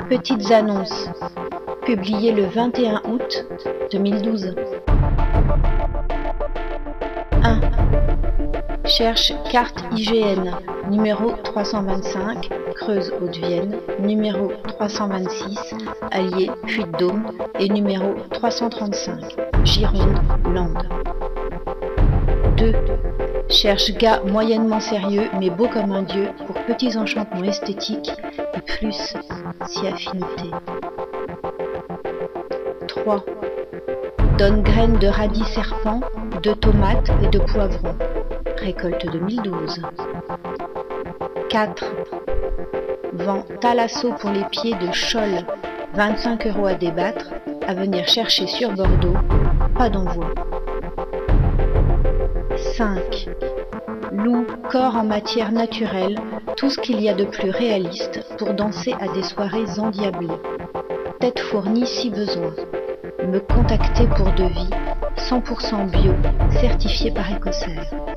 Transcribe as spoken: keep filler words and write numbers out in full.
Petites annonces, publiées le vingt et un août deux mille douze. un. Cherche carte I G N, numéro trois cent vingt-cinq, Creuse Haute-Vienne, numéro trois cent vingt-six, Allier Puy-de-Dôme et numéro trois cent trente-cinq, Gironde Landes. deux. Cherche gars moyennement sérieux mais beau comme un dieu pour petits enchantements esthétiques et plus si affinité. trois. Donne graines de radis serpent, de tomates et de poivrons. Récolte deux mille douze. quatre. Vend Thalasso pour les pieds de Cholle, vingt-cinq euros à débattre, à venir chercher sur Bordeaux, pas d'envoi. cinq. Loue corps en matière naturelle, tout ce qu'il y a de plus réaliste pour danser à des soirées endiablées. Tête fournie si besoin. Me contacter pour devis, cent pour cent bio, certifié par Écossaire.